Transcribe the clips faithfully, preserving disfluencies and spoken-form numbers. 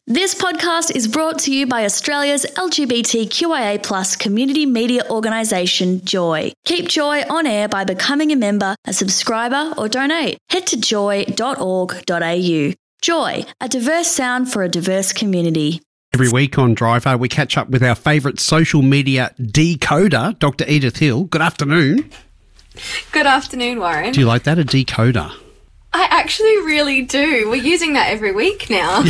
This podcast is brought to you by Australia's L G B T Q I A plus community media organisation, Joy. Keep Joy on air by becoming a member, a subscriber or donate. Head to joy dot org dot a u. Joy, a diverse sound for a diverse community. Every week on Driver, we catch up with our favourite social media decoder, Doctor Edith Hill. Good afternoon. Good afternoon, Warren. Do you like that, a decoder? I actually really do. We're using that every week now.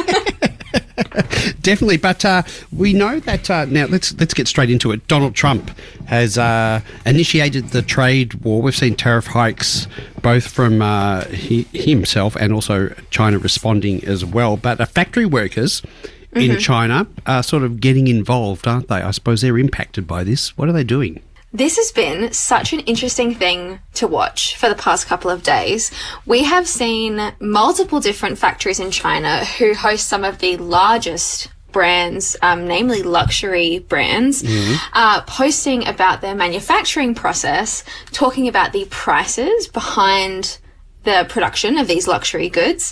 Definitely, but uh, we know that uh, now. Let's let's get straight into it. Donald Trump has uh, initiated the trade war. We've seen tariff hikes, both from uh, he, himself and also China responding as well. But uh, factory workers in mm-hmm. China are sort of getting involved, aren't they? I suppose they're impacted by this. What are they doing? This has been such an interesting thing to watch for the past couple of days. We have seen multiple different factories in China who host some of the largest brands, um, namely luxury brands, mm-hmm. uh, posting about their manufacturing process, talking about the prices behind the production of these luxury goods,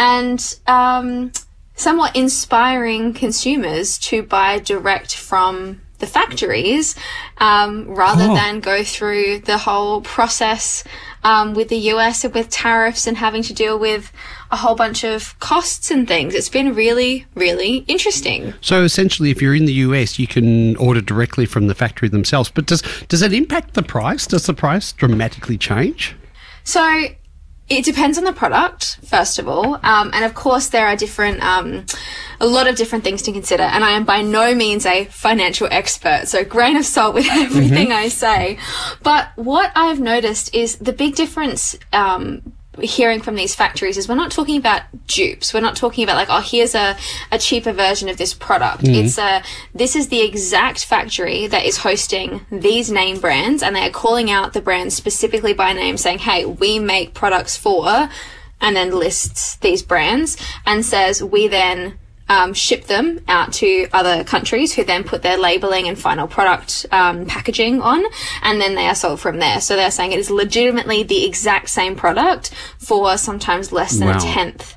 and um, somewhat inspiring consumers to buy direct from the factories um, rather oh. than go through the whole process um, with the U S and with tariffs and having to deal with a whole bunch of costs and things. It's been really, really interesting. So essentially, if you're in the U S, you can order directly from the factory themselves. But does does it impact the price? Does the price dramatically change? So it depends on the product, first of all. Um, and of course, there are different, um, a lot of different things to consider. And I am by no means a financial expert, so grain of salt with everything mm-hmm. I say. But what I've noticed is the big difference, um, hearing from these factories is we're not talking about dupes. We're not talking about like, oh, here's a, a cheaper version of this product. Mm. It's a, this is the exact factory that is hosting these name brands, and they are calling out the brands specifically by name, saying, hey, we make products for, and then lists these brands and says we then Um, ship them out to other countries who then put their labeling and final product um, packaging on, and then they are sold from there. So they're saying it is legitimately the exact same product for sometimes less than wow. a tenth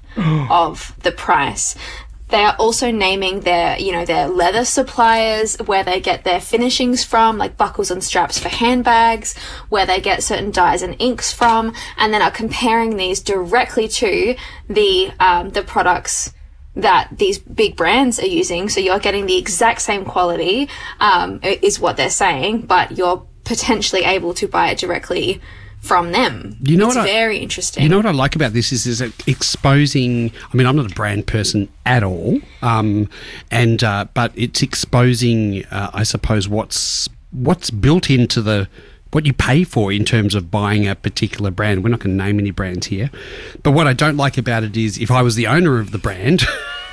of the price. They are also naming their, you know, their leather suppliers, where they get their finishings from, like buckles and straps for handbags, where they get certain dyes and inks from, and then are comparing these directly to the um, the products that these big brands are using. So you're getting the exact same quality, um, is what they're saying, but you're potentially able to buy it directly from them. You know it's what I, very interesting. You know what I like about this is, is it exposing, I mean, I'm not a brand person at all, um, and uh, but it's exposing, uh, I suppose, what's what's built into the what you pay for in terms of buying a particular brand. We're not going to name any brands here. But what I don't like about it is if I was the owner of the brand,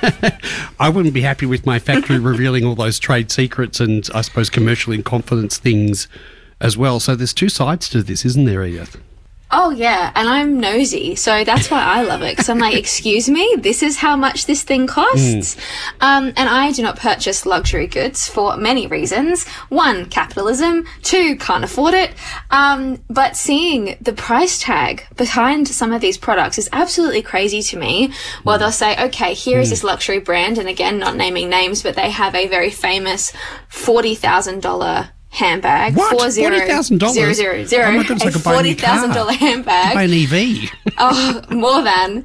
I wouldn't be happy with my factory revealing all those trade secrets and, I suppose, commercial in confidence things as well. So there's two sides to this, isn't there, Edith? Oh, yeah, and I'm nosy, so that's why I love it, because I'm like, excuse me, this is how much this thing costs? Mm. Um, and I do not purchase luxury goods for many reasons. One, capitalism. Two, can't afford it. Um, but seeing the price tag behind some of these products is absolutely crazy to me. Well, mm. they'll say, okay, here is mm. this luxury brand, and again, not naming names, but they have a very famous forty thousand dollars handbag. What? Four zero, forty thousand dollars? Zero, zero, zero. Oh my goodness, I a could buy a forty thousand dollars handbag. Buy an E V. Oh, more than.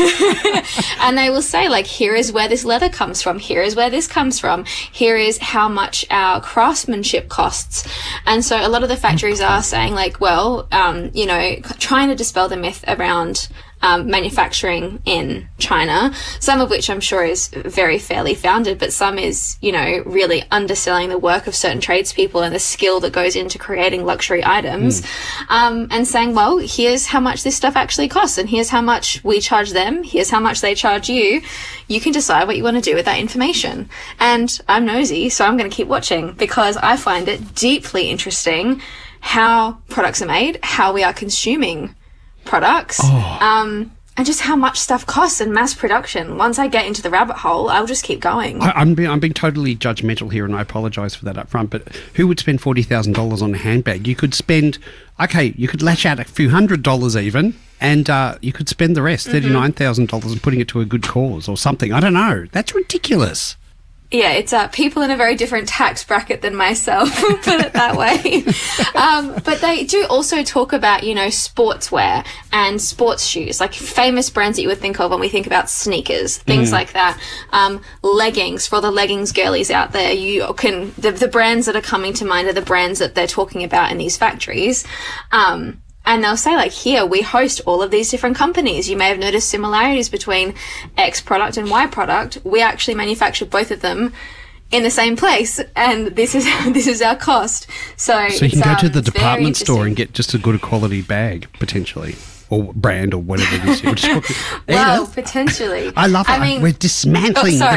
And they will say, like, here is where this leather comes from. Here is where this comes from. Here is how much our craftsmanship costs. And so a lot of the factories are saying, like, well, um, you know, trying to dispel the myth around Um, manufacturing in China, some of which I'm sure is very fairly founded, but some is, you know, really underselling the work of certain tradespeople and the skill that goes into creating luxury items, mm. um, and saying, well, here's how much this stuff actually costs, and here's how much we charge them, here's how much they charge you. You can decide what you want to do with that information. And I'm nosy, so I'm going to keep watching, because I find it deeply interesting how products are made, how we are consuming products, oh. um, and just how much stuff costs in mass production. Once I get into the rabbit hole, I'll just keep going. I, I'm, being, I'm being totally judgmental here, and I apologise for that up front, but who would spend forty thousand dollars on a handbag? You could spend, okay, you could lash out a few hundred dollars even, and uh, you could spend the rest, thirty-nine thousand dollars, and putting it to a good cause or something. I don't know. That's ridiculous. Yeah, it's uh, people in a very different tax bracket than myself, put it that way. um, but they do also talk about, you know, sportswear and sports shoes, like famous brands that you would think of when we think about sneakers, things mm. like that. Um, leggings, for all the leggings girlies out there, you can, the, the brands that are coming to mind are the brands that they're talking about in these factories. Um, And they'll say, like, here, we host all of these different companies. You may have noticed similarities between X product and Y product. We actually manufacture both of them in the same place, and this is this is our cost. So, so you can go um, to the department store and get just a good quality bag, potentially, or brand, or whatever it is. You're just well, potentially. I love it. I mean, we're dismantling oh, the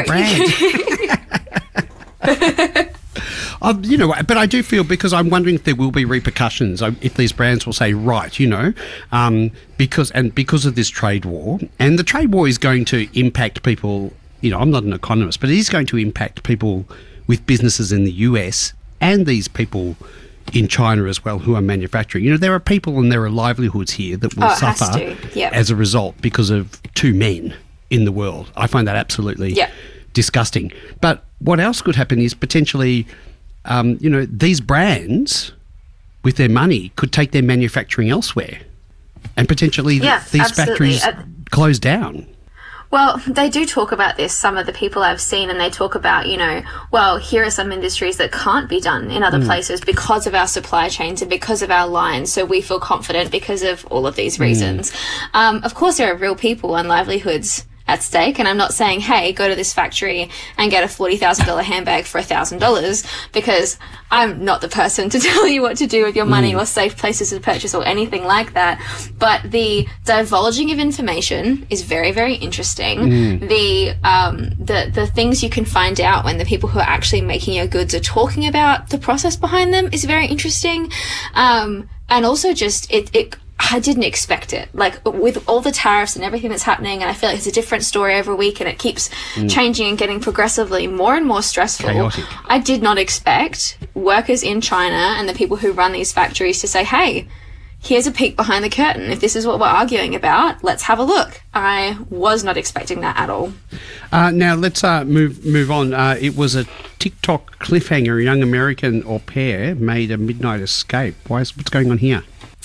brand. Um, you know, but I do feel, because I'm wondering if there will be repercussions, if these brands will say, right, you know, um, because and because of this trade war, and the trade war is going to impact people. You know, I'm not an economist, but it is going to impact people with businesses in the U S and these people in China as well who are manufacturing. You know, there are people and there are livelihoods here that will oh, it suffer has to. Yep. as a result because of two men in the world. I find that absolutely yep. disgusting. But what else could happen is potentially, um, you know, these brands with their money could take their manufacturing elsewhere, and potentially yeah, these absolutely. factories uh, close down. Well, they do talk about this, some of the people I've seen, and they talk about, you know, well, here are some industries that can't be done in other mm. places because of our supply chains and because of our lines. So we feel confident because of all of these reasons. Mm. Um, of course, there are real people and livelihoods at stake, and I'm not saying, hey, go to this factory and get a forty thousand dollars handbag for one thousand dollars, because I'm not the person to tell you what to do with your money mm. or safe places to purchase or anything like that. But the divulging of information is very, very interesting. Mm. The um, the the things you can find out when the people who are actually making your goods are talking about the process behind them is very interesting. Um, and also just it it I didn't expect it. Like, with all the tariffs and everything that's happening, and I feel like it's a different story every week, and it keeps mm. changing and getting progressively more and more stressful. Chaotic. I did not expect workers in China and the people who run these factories to say, hey, here's a peek behind the curtain. If this is what we're arguing about, let's have a look. I was not expecting that at all. Uh, now, let's uh, move move on. Uh, it was a TikTok cliffhanger. A young American au pair made a midnight escape. Why is, what's going on here?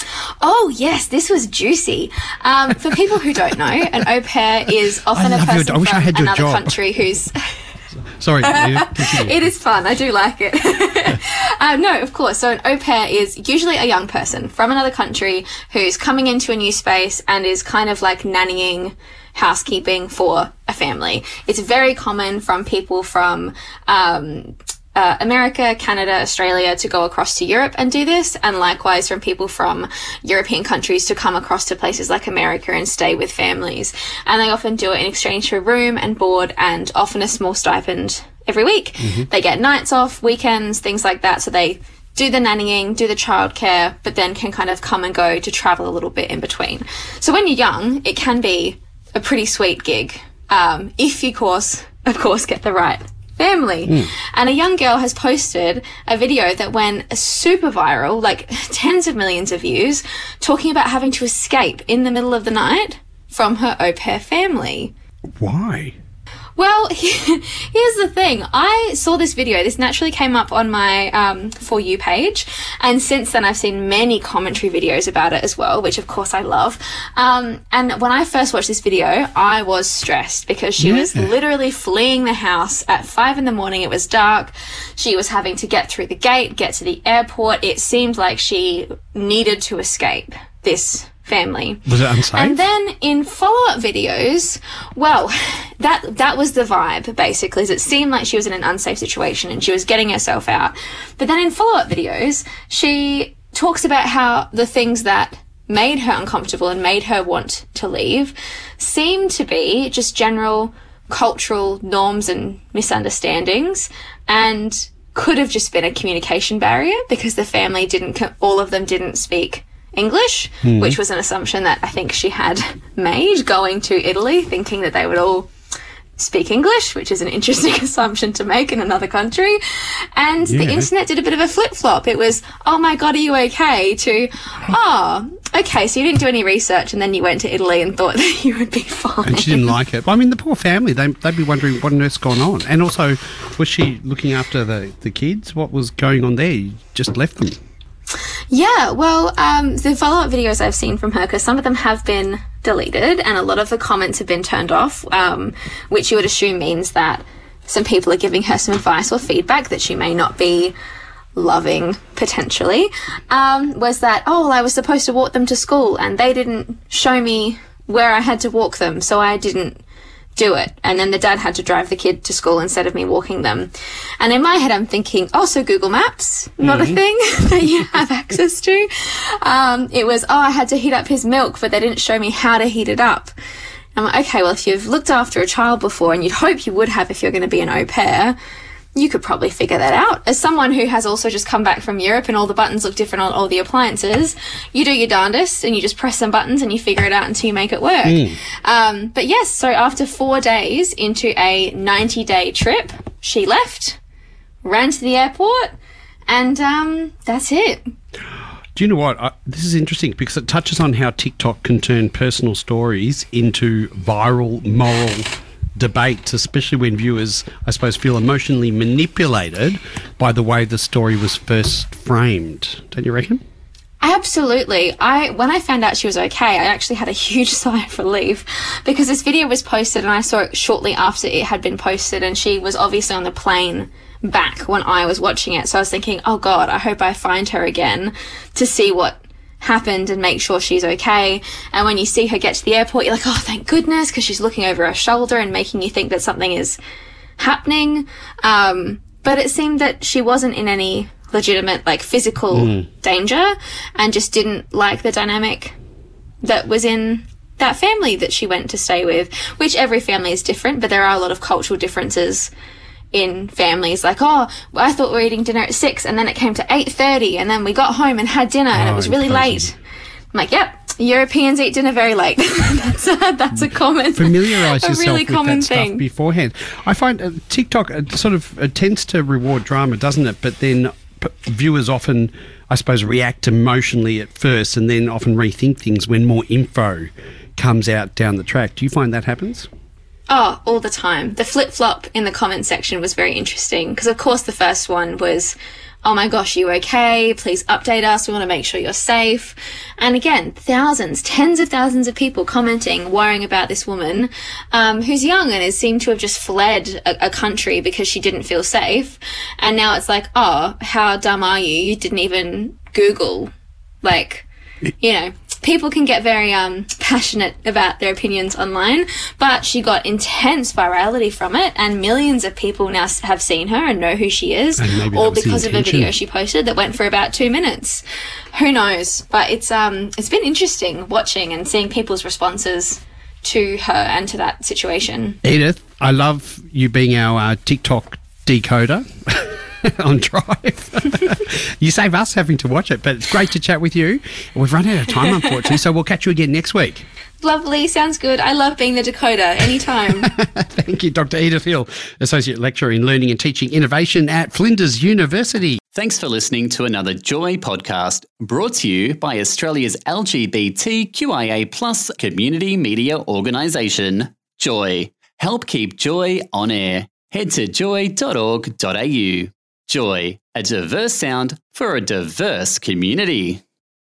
Oh, yes, this was juicy. Um, for people who don't know, an au pair is often a person your, I wish from I had your another job. country who's... Sorry. It is fun. I do like it. um, no, of course. So an au pair is usually a young person from another country who's coming into a new space and is kind of like nannying, housekeeping for a family. It's very common from people from... Um, Uh, America, Canada, Australia to go across to Europe and do this, and likewise from people from European countries to come across to places like America and stay with families. And they often do it in exchange for room and board and often a small stipend every week. Mm-hmm. They get nights off, weekends, things like that. So they do the nannying, do the childcare, but then can kind of come and go to travel a little bit in between. So when you're young, it can be a pretty sweet gig, um, if you, of course, of course, get the right family. Mm. And a young girl has posted a video that went super viral, like tens of millions of views, talking about having to escape in the middle of the night from her au pair family. Why? Well, here's the thing. I saw this video. This naturally came up on my um, For You page. And since then, I've seen many commentary videos about it as well, which, of course, I love. Um, and when I first watched this video, I was stressed because she yeah. was literally fleeing the house at five in the morning. It was dark. She was having to get through the gate, get to the airport. It seemed like she needed to escape this family. Was it unsafe? And then in follow-up videos, well, that that was the vibe, basically, is it seemed like she was in an unsafe situation and she was getting herself out. But then in follow-up videos, she talks about how the things that made her uncomfortable and made her want to leave seemed to be just general cultural norms and misunderstandings, and could have just been a communication barrier because the family didn't, all of them didn't speak English, mm. which was an assumption that I think she had made going to Italy, thinking that they would all speak English, which is an interesting assumption to make in another country. And yeah. the internet did a bit of a flip-flop. It was, oh my God, are you okay? To, oh, okay, so you didn't do any research and then you went to Italy and thought that you would be fine. And she didn't like it. I mean, the poor family, they, they'd be wondering what on earth's gone on. And also, was she looking after the, the kids? What was going on there? You just left them. Yeah, well, um, the follow-up videos I've seen from her, because some of them have been deleted and a lot of the comments have been turned off, um, which you would assume means that some people are giving her some advice or feedback that she may not be loving, potentially, um, was that, oh, well, I was supposed to walk them to school and they didn't show me where I had to walk them, so I didn't do it. And then the dad had to drive the kid to school instead of me walking them. And in my head, I'm thinking, oh, so Google Maps, not mm-hmm. a thing that you have access to. Um, it was, oh, I had to heat up his milk, but they didn't show me how to heat it up. I'm like, okay, well, if you've looked after a child before, and you'd hope you would have if you're going to be an au pair, you could probably figure that out. As someone who has also just come back from Europe and all the buttons look different on all the appliances, you do your darndest and you just press some buttons and you figure it out until you make it work. Mm. Um, but yes, so after four days into a ninety-day trip, she left, ran to the airport, and um, that's it. Do you know what? I, this is interesting because it touches on how TikTok can turn personal stories into viral moral debates, especially when viewers, I suppose, feel emotionally manipulated by the way the story was first framed. Don't you reckon? Absolutely. I when I found out she was okay, I actually had a huge sigh of relief because this video was posted and I saw it shortly after it had been posted, and she was obviously on the plane back when I was watching it. So I was thinking, oh God, I hope I find her again to see what happened and make sure she's okay. And when you see her get to the airport, you're like, oh, thank goodness, because she's looking over her shoulder and making you think that something is happening. Um, but it seemed that she wasn't in any legitimate, like, physical mm. danger and just didn't like the dynamic that was in that family that she went to stay with, which every family is different, but there are a lot of cultural differences in families. Like, oh, I thought we were eating dinner at six and then it came to eight thirty and then we got home and had dinner and oh, it was really late. I'm like, yep, Europeans eat dinner very late. that's, a, that's a common, familiarise a yourself really with common that thing. Stuff beforehand. I find uh, TikTok uh, sort of uh, tends to reward drama, doesn't it? But then p- viewers often, I suppose, react emotionally at first and then often rethink things when more info comes out down the track. Do you find that happens? Oh, all the time. The flip-flop in the comment section was very interesting because, of course, the first one was, oh my gosh, are you okay? Please update us. We want to make sure you're safe. And again, thousands, tens of thousands of people commenting, worrying about this woman um, who's young and is seemed to have just fled a, a country because she didn't feel safe. And now it's like, oh, how dumb are you? You didn't even Google. Like, you know. People can get very um, passionate about their opinions online, but she got intense virality from it, and millions of people now have seen her and know who she is, all because of a video she posted that went for about two minutes. Who knows? But it's um it's been interesting watching and seeing people's responses to her and to that situation. Edith, I love you being our uh, TikTok decoder. On Drive. You save us having to watch it, but it's great to chat with you. We've run out of time, unfortunately, so we'll catch you again next week. Lovely. Sounds good. I love being the decoder anytime. Thank you, Doctor Edith Hill, Associate Lecturer in Learning and Teaching Innovation at Flinders University. Thanks for listening to another Joy podcast brought to you by Australia's L G B T Q I A plus community media organisation, Joy. Help keep Joy on air. Head to joy dot org dot a u. Joy, a diverse sound for a diverse community.